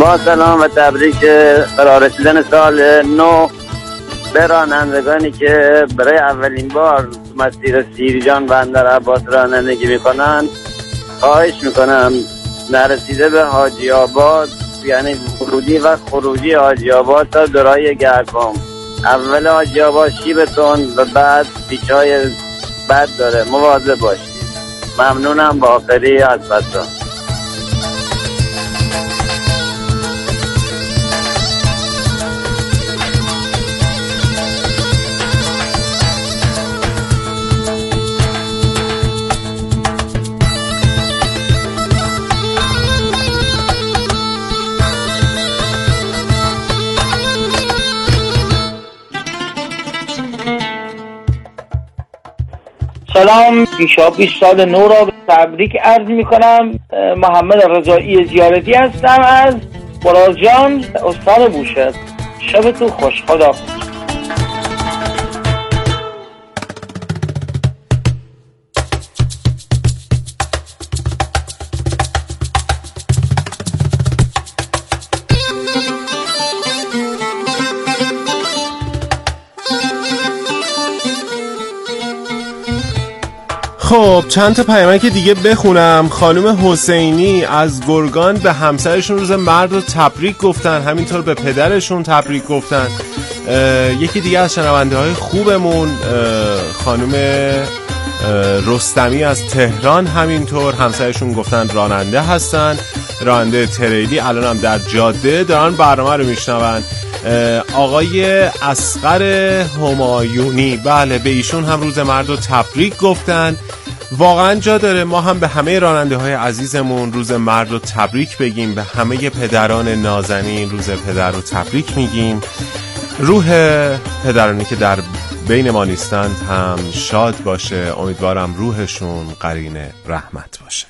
با سلام و تبریک قرار رسیدن سال نو به رانندگانی که برای اولین بار مسیر سیرجان بندر عباس رانندگی میکنن. خواهش میکنم نرسیده به حاجی آباد، یعنی ورودی و خروجی حاجی آباد تا درای گرگام، اول حاجی آباد شیبتون و بعد پیچای بد داره، مواظب باشید. ممنونم. باقری از بسان. سلام، پیشا 20 سال نو را تبریک عرض می کنم. محمد رضایی زیارتی هستم از برازجان، استان بوشهر. شبتون خوش. خدا. خب چند تا پیامک دیگه بخونم. خانم حسینی از گرگان به همسرشون روز مرد رو تبریک گفتن، همینطور به پدرشون تبریک گفتن. یکی دیگه از شنونده های خوبمون خانم رستمی از تهران، همینطور همسرشون گفتن راننده هستن، راننده تریلی، الان هم در جاده دارن برنامه رو میشنون. آقای اصغر همایونی، بله، به ایشون هم روز مرد رو تبریک گفتن. واقعا جا داره ما هم به همه راننده های عزیزمون روز مرد رو تبریک بگیم، به همه پدران نازنین روز پدر رو تبریک میگیم. روح پدرانی که در بین ما نیستند هم شاد باشه، امیدوارم روحشون قرین رحمت باشه.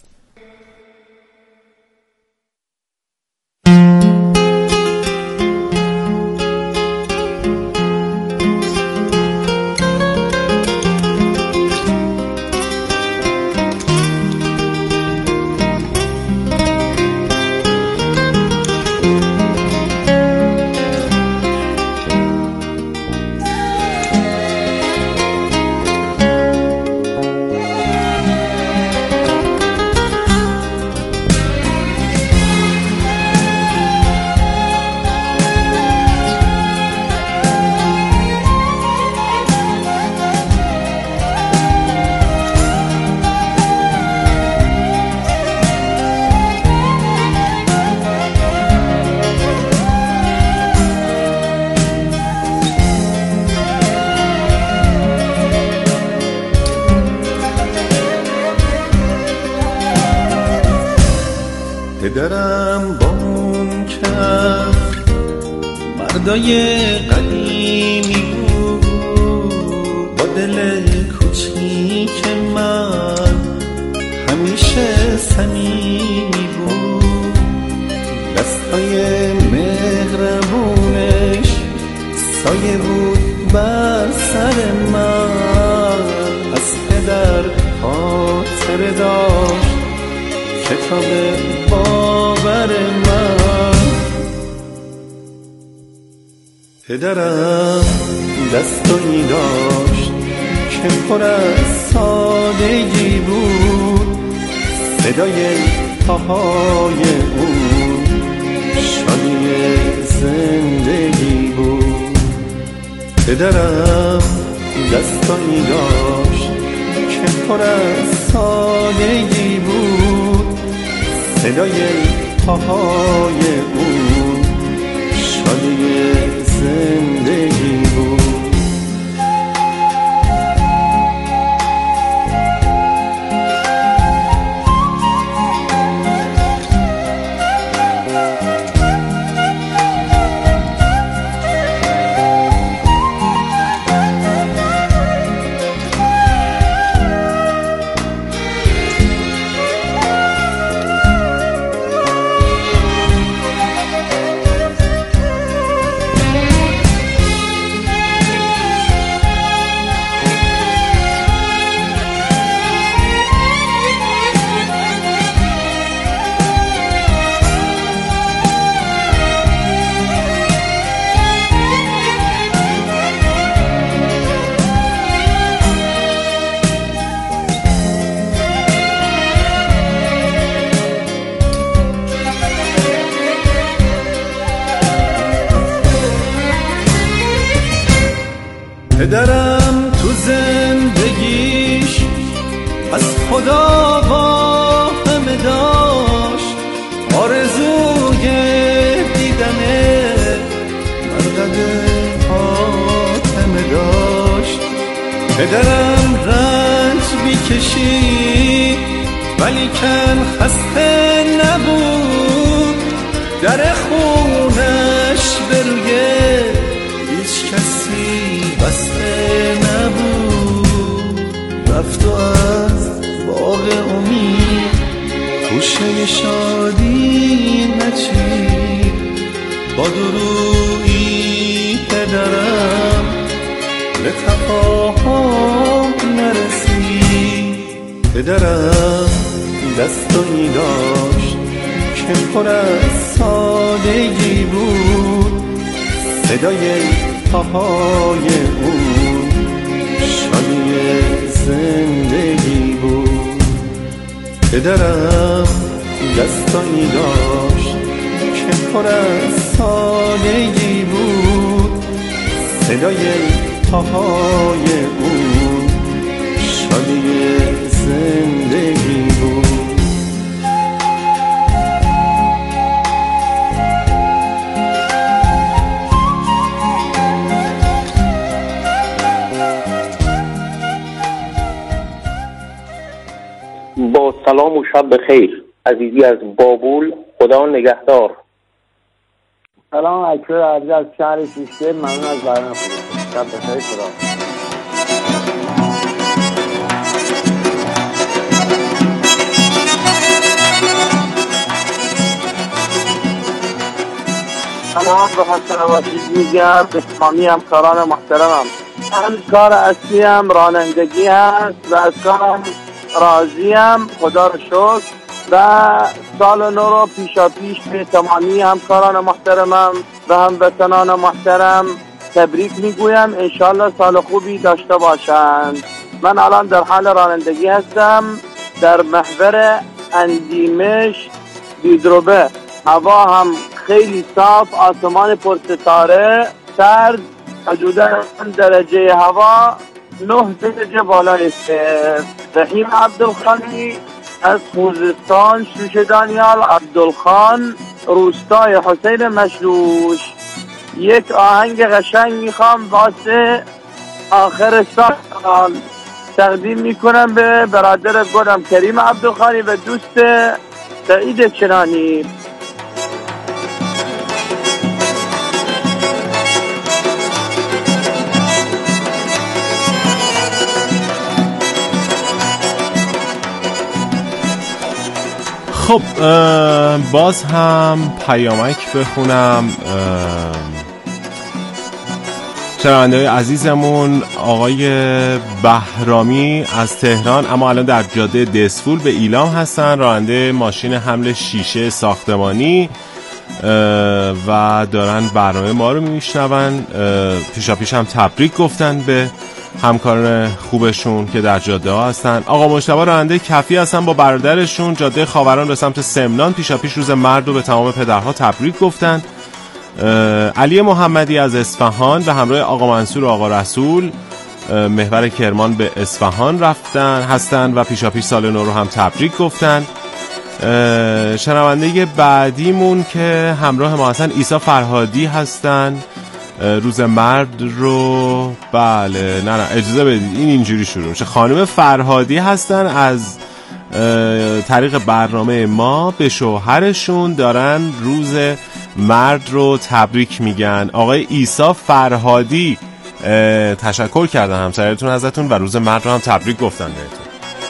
پدرم با اون کف مردای قدیمی بود، با دل کوچیک من همیشه صمیمی بود. دستای مهربونش سایه بود بر سر من، از پدر خاطر داشت کتاب باور من. پدرم دستایی داشت که پر از سادگی بود، صدای پاهای اون شادی زندگی بود. پدرم دستایی داشت که پر از سادگی بود، صدای پاهای اون شادی زندگی بود. زده آتمه داشت. پدرم رنج میکشید ولی کن خسته نبود، در خونش به روی هیچ کسی بسته نبود. رفت و از باغ امید خوشه شادی نچید، با درویی پدرم به تفاهم نرسید. پدرم دستایی داشت که پر از سادگی بود، صدای پاهای اون شادی زندگی بود. پدرم دستایی داشت که پر از سادگی بود، صدای پاهای اون شادی زندگی بود. با سلام و شب بخیر. عزیزی از بابول، خدا نگهدار. سلام اکبر عزیز از شهر شیشته، ممنون از برنامه خوبتون. شب بخیر. خدا. سلام به حسن وحید میگم، به تمامی همکاران محترمم. من کار اصلیم رانندگی هست و از کارم راضیم، خدا رو شکر. و سال نو رو پیشا پیش به تمامی همکاران محترمم و هموطنان محترم تبریک میگویم. انشالله سال خوبی داشته باشند. من الان در حال رانندگی هستم در محور اندیمش بیدروبه. هوا هم خیلی صاف، آسمان پرستاره، سرد، حدودا درجه هوا 9 درجه بالای صفر. رحیم عبدالخانی از خوزستان، شوش دانیال عبدالخان، روستای حسین مشروش. یک آهنگ قشنگ میخوام واسه آخر سال تقدیم میکنم به برادر گلم کریم عبدالخانی و دوست سعید چنانی. خب باز هم پیامک بخونم. شنونده‌های عزیزمون آقای بهرامی از تهران، اما الان در جاده دسفول به ایلام هستن، راننده ماشین حمل شیشه ساختمانی و دارن برنامه ما رو میشنون. پیشا پیش هم تبریک گفتن به همکاران خوبشون که در جاده ها هستن. آقا مجتبی راننده کفی هستن با برادرشون، جاده خاوران به سمت سمنان. پیشا پیش روز مرد رو به تمام پدرها تبریک گفتن. علی محمدی از اصفهان به همراه آقا منصور و آقا رسول محور کرمان به اصفهان هستن و پیشا پیش سال نو رو هم تبریک گفتن. شنونده بعدیمون که همراه ما هستن عیسی فرهادی هستن، روز مرد رو بله نه اجازه بدید این اینجوری شروع میشه. خانم فرهادی هستن، از طریق برنامه ما به شوهرشون دارن روز مرد رو تبریک میگن. آقای عیسی فرهادی تشکر کردن همسرتون ازتون و روز مرد رو هم تبریک گفتن بهتون.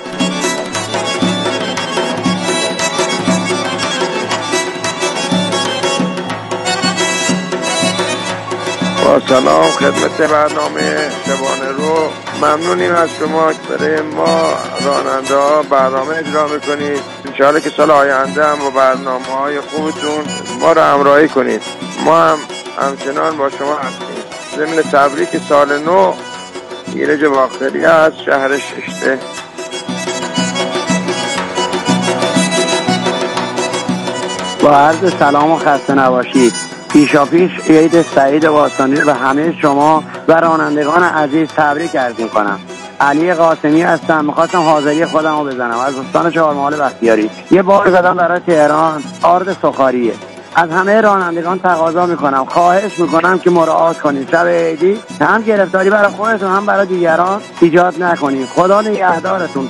با سلام خدمت برنامه شبانه رو. ممنونیم از شما که برای ما راننده ها برنامه اجرا میکنید. انشاءالله که سال آینده هم با برنامه های خوبتون ما رو همراهی کنید. ما هم همچنان با شما هستیم. ضمن تبریک سال نو، ایرج باختری از شهر شیشته. با عرض سلام و خسته نباشید. پیشا پیش عید سعید باستانی و همه شما و رانندگان عزیز تبریک عرض می‌کنم. علی قاسمی هستم. می‌خواستم حاضری خودم رو بزنم از استان چهارمحال بختیاری. یه بار زدم برای تهران، آرد سخاریه. از همه رانندگان تقاضا میکنم، خواهش میکنم که مراعات کنید شب عیدی هم گرفتاری برای خودتون هم برای دیگران ایجاد نکنید. خدا نگهدارتون.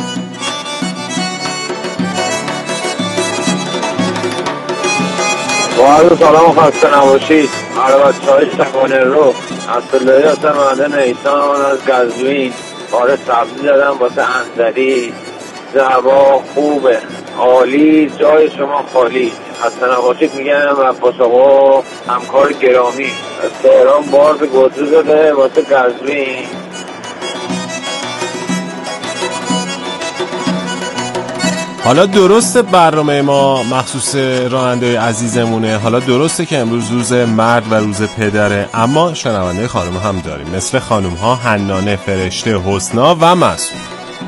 با عرض سلام و خسته نباشید. بچه‌های شبانه رو عبداللهی هستم، معدن ایسان از قزوین. بار سبزی دادم واسه انزلی. هوا خوبه، عالی، جای شما خالی. خسته نباشید میگم. عباس آقا همکار گرامی از تهران بار به گودرو داده واسه قزوین. حالا درسته برنامه ما مخصوص راننده عزیزمونه، حالا درسته که امروز روز مرد و روز پدره، اما شنونده خانم هم داریم، مثل خانم ها حنانه، فرشته، حسنا و مسعود.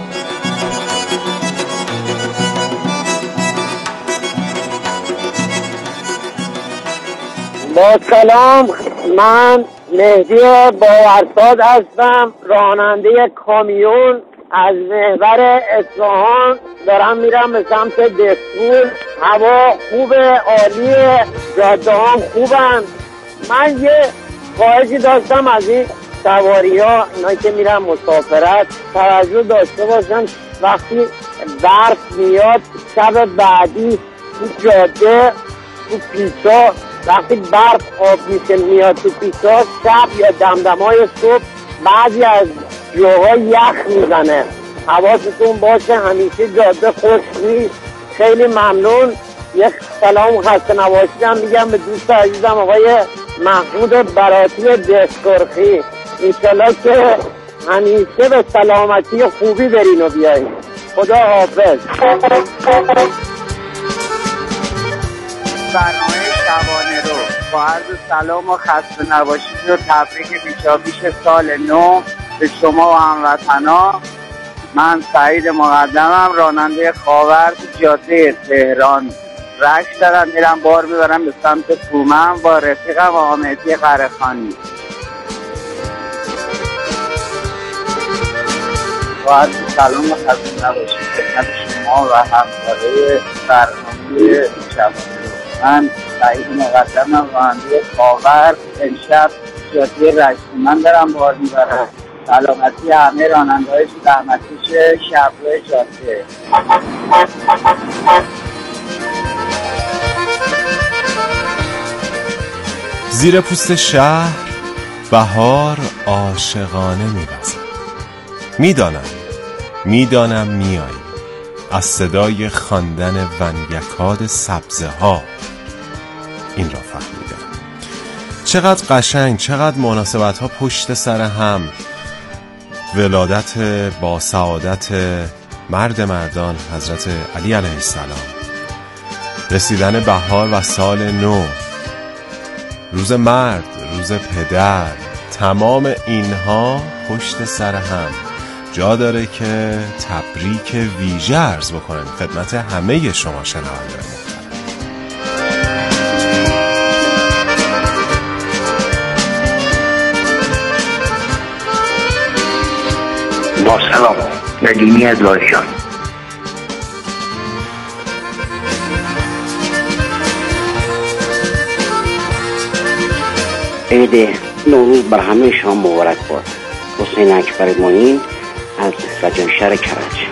با سلام، من مهدی باورساد هستم، راننده کامیون از محور اصفهان دارم میرم به سمت دسپول. هوا خوبه، عالیه، جاده هم خوبن. من یه خواهشی داشتم از این سواری ها، اینایی که میرن مسافرت، توجه داشته باشن وقتی برف میاد شب بعدی تو جاده، تو پیچا، وقتی برف آب میشه میاد تو پیچا، شب یا دمدمای صبح بعضی از جاها یخ میزنه. حواستون باشه، همیشه جاده خشک نیست. خیلی ممنون. یک سلام و خسته نباشید هم میگم به دوست عزیزم آقای محمود براتی دستگرخی. انشالله که همیشه به سلامتی خوبی برین و بیایید. خدا حافظ. برنامه شبانه رو با عرض سلام و خسته نباشید و تبریک پیشاپیش سال نو به شما و هموطنا. من سعید مقدمم، راننده خاور جاده تهران رشت دارم میرم بار میبرم به سمت پومن با رفیقم آمدی قرخانی. با عرض سلام و خسته نباشید خدمت شما و همکاره برنامه شبانه. من سعید مقدمم، راننده خاور، امشب جاده رشتمن دارم بار میبرم. سلامتی همه راننده‌های زحمتکش شب‌روی جاده. زیر پوست شهر بهار عاشقانه می‌وزد. میدانم میایی، از صدای خواندن ونگکاد سبزه ها این را فهمیدم. چقدر قشنگ، چقدر مناسبت ها پشت سر هم. ولادت با سعادت مرد مردان حضرت علی علیه السلام، رسیدن بهار و سال نو، روز مرد، روز پدر، تمام اینها پشت سر هم جا داره که تبریک ویژه عرض بکنم خدمت همه شما شنوندگان محترم. با سلام، ندیمی از لاریجان. عید نوروز بر همه شما مبارک باد. حسین اکبر معین از رجانشهر کرج.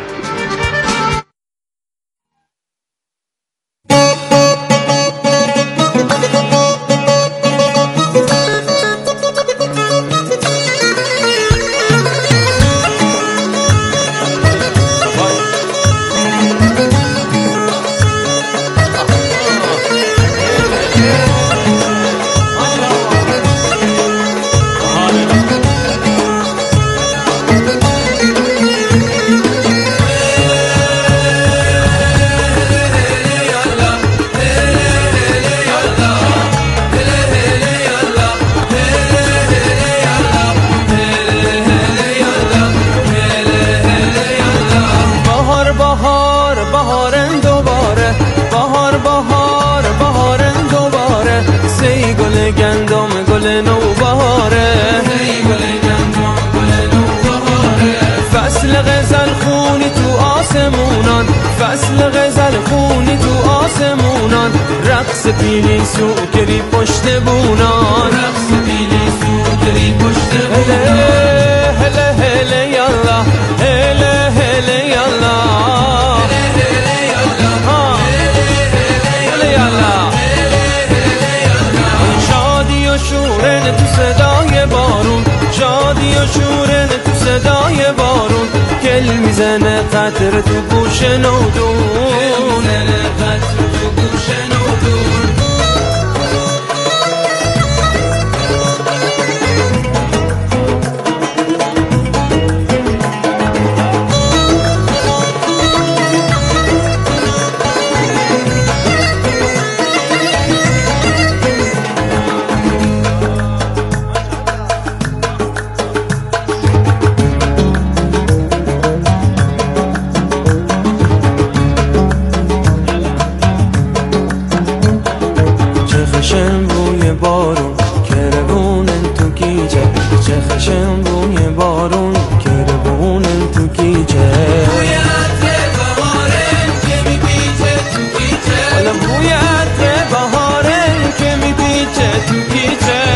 رقص پیلی سوگری پشت بونان، رقص پیلی سوگری پشت بونان. هله هله یالا، هله هله یالا، هله یالا. شادی و شورن تو صدای بارون، شادی و شورن تو صدای بارون. گل میزنه قطر تو گوش نودون، قطر تو گوش نودون. خشن بوی بارون کربونن تو گیجه، چه خشن بوی بارون کربونن تو گیجه. بوی عطر بهارن که میپیچه تو گیجه، حالا بوی عطر بهارن که میپیچه تو گیجه.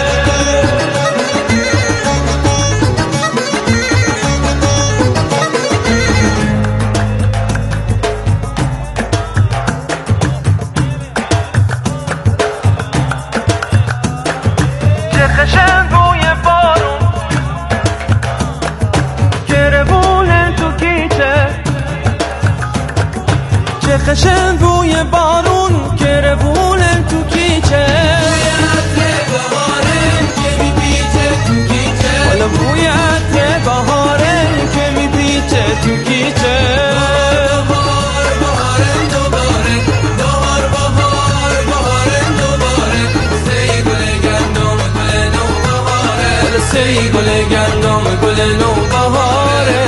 خشن بوی بارون کربونن تو گیجه، چه خشن بوی بارون کربونن تو گیجه. بوی عطر بهارن که میپیچه تو گیجه، حالا بوی عطر بهارن که میپیچه تو گیجه. بهار بهارن دوباره، بهار بهار بهارن دوباره. سی گل گندم سی گل گندم گل نو بهاره.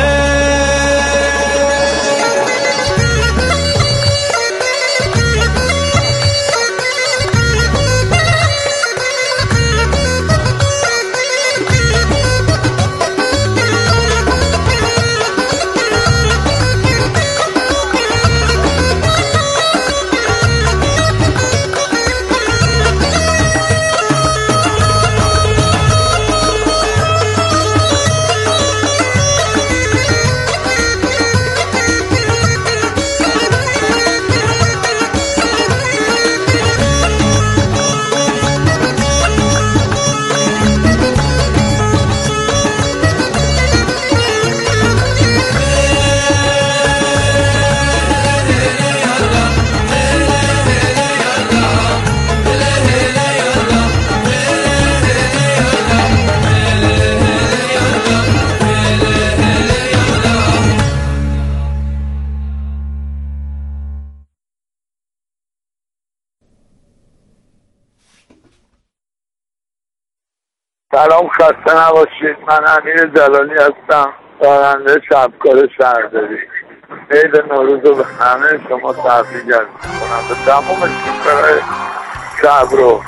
سلام، خسته نباشید. من امیر جلالی هستم، راننده شبکار شهرداری. عید نوروز رو به همه شما تبریک می‌کنم، به تمام شوفرهای شب رو.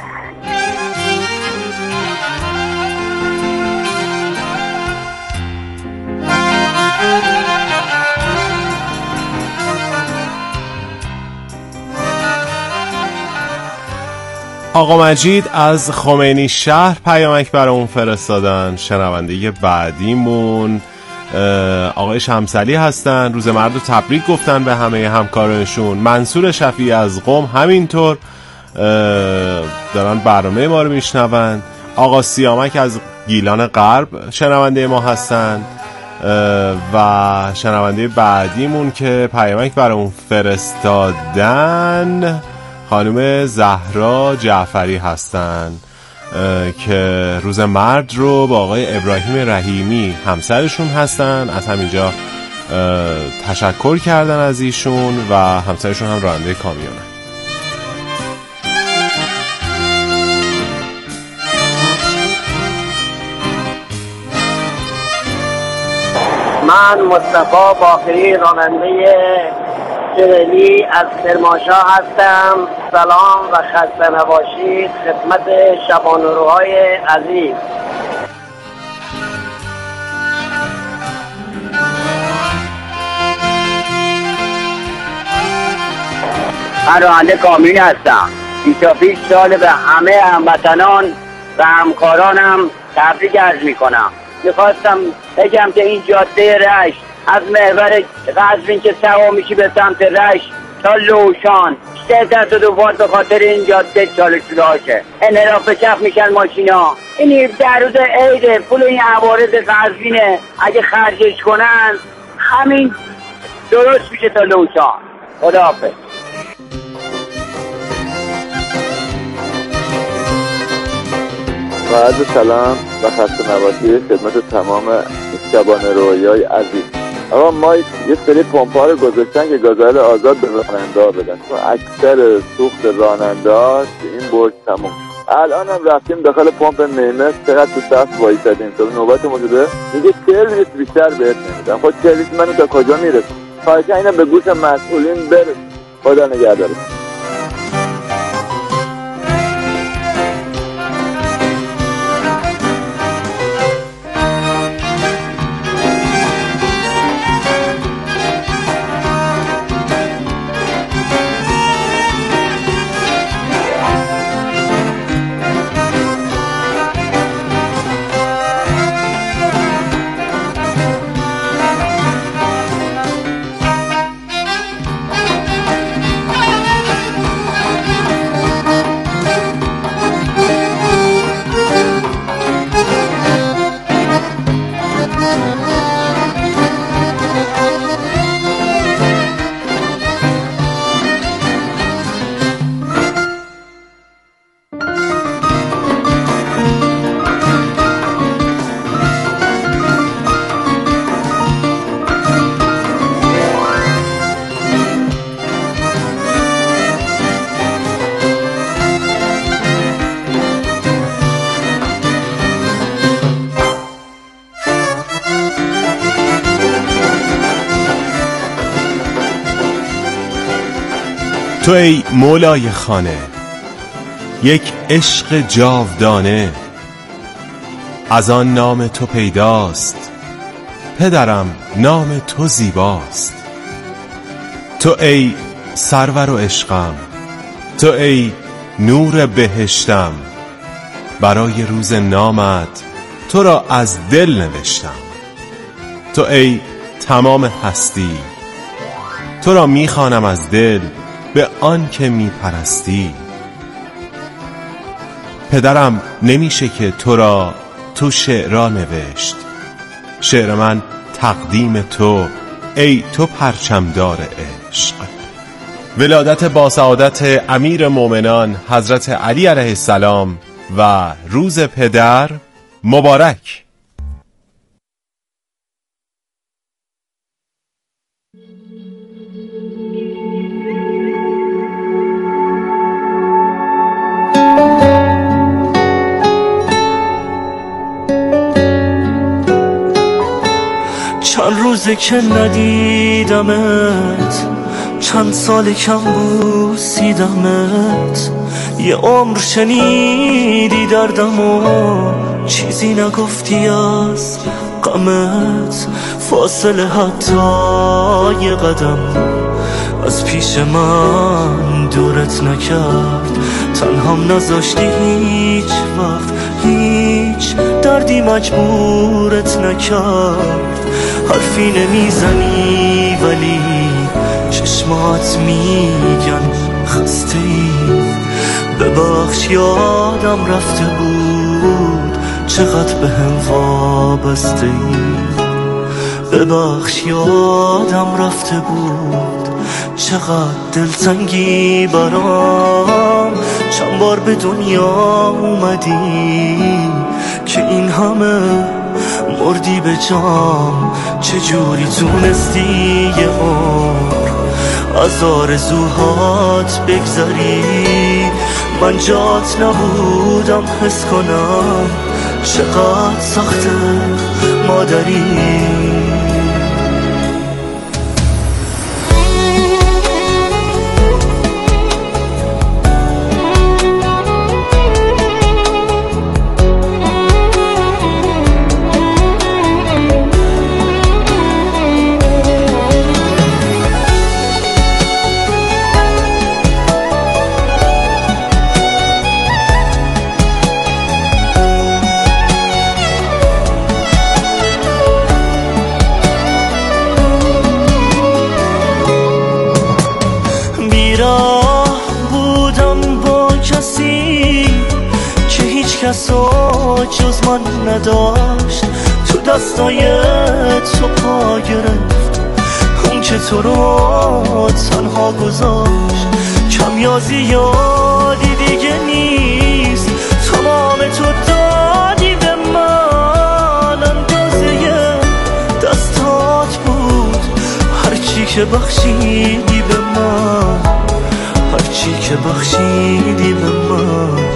آقا مجید از خمینی شهر پیامک برامون فرستادن. شنونده بعدیمون آقای شمسعلی هستن، روز مرد رو تبریک گفتن به همه همکارانشون. منصور شفیعی از قم همینطور دارن برنامه ما رو میشنون. آقا سیامک از گیلان غرب شنونده ما هستن و شنونده بعدیمون که پیامک برامون فرستادن خانم زهرا جعفری هستن که روز مرد رو با آقای ابراهیم رحیمی همسرشون هستن. از همینجا تشکر کردن از ایشون و همسرشون هم راننده کامیونه. من مصطفی باقری راننده تریلی از کرمانشاه هستم. سلام و خسته نباشید خدمت شبانه‌روهای عزیز. من راننده کامیون هستم. پیشاپیش سال به همه هموطنان و همکارانم تبریک عرض میکنم. میخواستم بگم که این جاده رشت از محور قزوین که سوا میشی به سمت رشت تا لوشان 3 تصادفات به خاطر این جاده چاله شده هاشه. انحراف چپ میشن ماشینا. این در روز عیده پول این عوارض قزوینه، اگه خرجش کنن همین درست میشه تا لوشان. خداحافظ. و عرض سلام و خسته نباشید خدمت تمام شبانه رویای عزیز. آقا ما یه سری پمپ‌ها رو گذاشتن که گازوئیل آزاد به راننده‌ها بدن، چون اکثر سوخت راننده‌ها این برج تموم. الان هم رفتیم داخل پمپ نیمه، چقدر تو صف وایسادیم تا نوبت ما شده، میگه 40 لیتر بیشتر بهت نمیدن. خب 40 لیتر منو تا کجا میرسه؟ خواهشاً اینا به گوش مسئولین برسه. خدا نگهدار. تو ای مولای خانه، یک عشق جاودانه، از آن نام تو پیداست، پدرم نام تو زیباست. تو ای سرور و عشقم، تو ای نور بهشتم، برای روز نامت تو را از دل نوشتم. تو ای تمام هستی، تو را میخوانم از دل به آن که میپرستی. پدرم نمیشه که تو را تو شعرها نوشت، شعر من تقدیم تو ای تو پرچمدار عشق. ولادت با سعادت امیر مومنان حضرت علی علیه السلام و روز پدر مبارک. چند روزه که ندیدمت، چند سال کم بوسیدمت، یه عمر شنیدی دردم و چیزی نگفتی از غمت. فاصله حتی یه قدم از پیش من دورت نکرد، تنهام نذاشتی هیچ وقت، هیچ دردی مجبورت نکرد. حرفی نمیزنی ولی چشمات میگن خسته ای. ببخش یادم رفته بود چقدر به هم وابسته ای. ببخش یادم رفته بود چقدر دلتنگی برام. چند بار به دنیا اومدی که این همه مردی به جام. چجوری تونستی یه عمر از آرزوهات بگذری؟ من جات نبودم حس کنم چقدر سخته مادری. کسا جز من نداشت، تو دستای تو پا گرفت، اون که تو رو تنها گذاشت. کمیازی یادی دیگه نیست، تمام تو دادی به من، اندازه دستات بود هرچی که بخشیدی به من، هرچی که بخشیدی به من.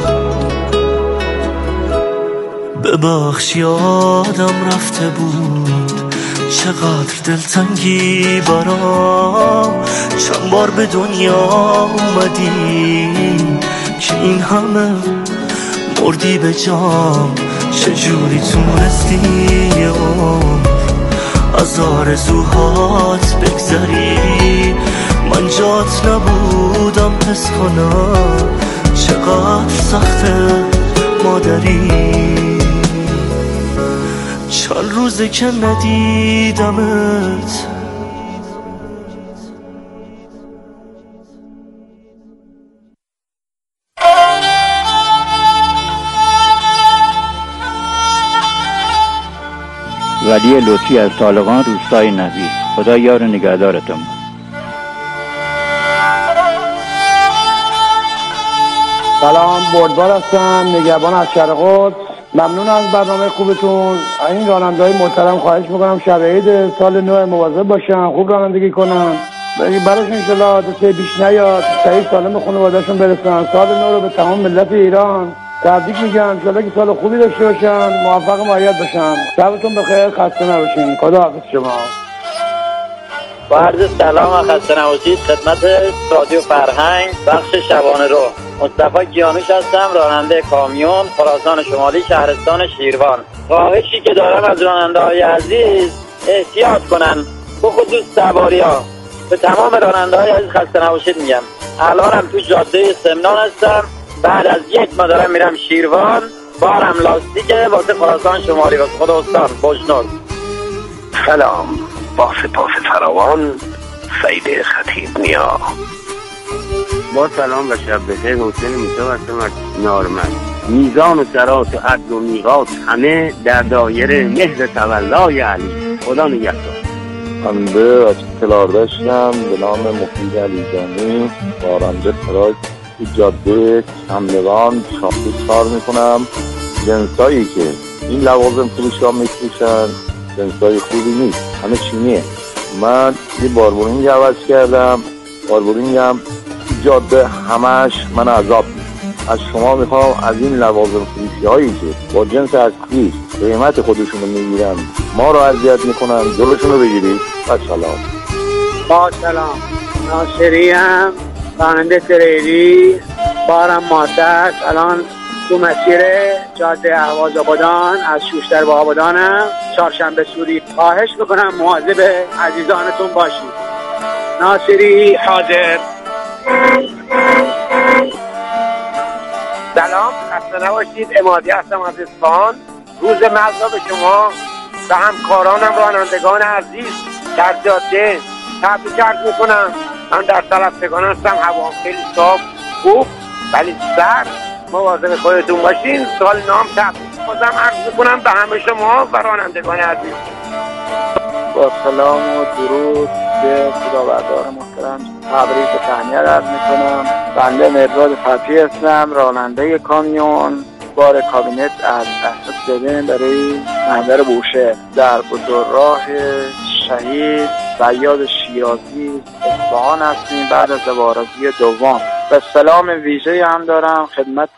ببخش یادم رفته بود چقدر دلتنگی برام، چند بار به دنیا اومدی که این همه مردی به جام. چجوری تونستی از آرزوهات بگذری، من جات نبودم حس کنم چقدر سخته مادری. چند روزه که ندیدمت، ولی لطفی از طالقان، روستای نوید. خدا یار نگهدارتون. سلام، بردبار هستم، نگهبان از شرق قدس. ممنون از برنامه خوبتون. این راننده‌های محترم خواهش میکنم شب عید سال نو مواظب باشن، خوب رانندگی کنن، براشون انشالله حادثه بیش نیاد، صحیح سالم خانواده‌شون برسن. سال نو رو به تمام ملت ایران تبریک میگم، انشالله که سال خوبی داشته باشن، موفق و مؤید باشن. شبتون بخیر، خسته نباشین. خداحافظ شما. با عرض سلام و خسته نباشید خدمت رادیو فرهنگ بخش شبانه رو. مصطفی کیانوش هستم، راننده کامیون، خراسان شمالی، شهرستان شیروان. خواهشی که دارم از راننده‌های عزیز احتیاط کنن، بخصوص سواریا. به تمام راننده‌های عزیز خسته نباشید میگم. الانم تو جاده سمنان هستم، بعد از یک ماه دارم میرم شیروان، بارم لاستیکه واسه خراسان شمالی، واسه خود استان بشنور. سلام، با سپاس فراوان، سید خطیب نیا. با سلام و شب بخیر. حسین میتاب هستم از نارمد. میزان و سرات و عدل و میقات همه در دایره مهر تولای علی. خدا نگهدار. بنده از کلاردشتم به نام مفید علیزانی، راننده تراک تو جاده همدان شاپی کار میکنم. جنسایی که این لوازم فروشا میفروشن جنسای خوبی نیست، همه چینیه. من یه باربورینگ عوض کردم، باربورینگم جاده همش من عذاب میده. از شما میخوام از این لوازم فروشی هایی که با جنس اصلی قیمت خودشونو میگیرن ما رو اذیت میکنن، جلوشونو بگیرید. سلام. با سلام، ناصریم، راننده تریلی، بارم مادر. الان تو مسیر جاده اهواز آبادان از شوشتر به آبادانم، چهارشنبه سوری. خواهش میکنم مواظب عزیزانتون باشید. ناصری حاضر. سلام، خسته نباشید. امادی هستم از اصفهان. روز مزدا به شما و همکارانم رانندگان عزیز در جاده تبریک عرض میکنم. من در سلفتگان هستم، هوا خیلی صاف خوب ولی سرد. مواظب خودتون باشین. سال نام تبریک بازم عرض میکنم به همه شما و رانندگان عزیز. با سلام و درود به خداوندگار محترم تبریک و تهنیت عرض میکنم. بنده مرداد فتحی هستم، راننده کامیون. بار کابینت از احساس دادن برای محضر بوشه در بزرگراه شهید صیاد شیرازی اصفهان هستیم بعد از عوارضی دوم. و سلام ویژه هم دارم خدمت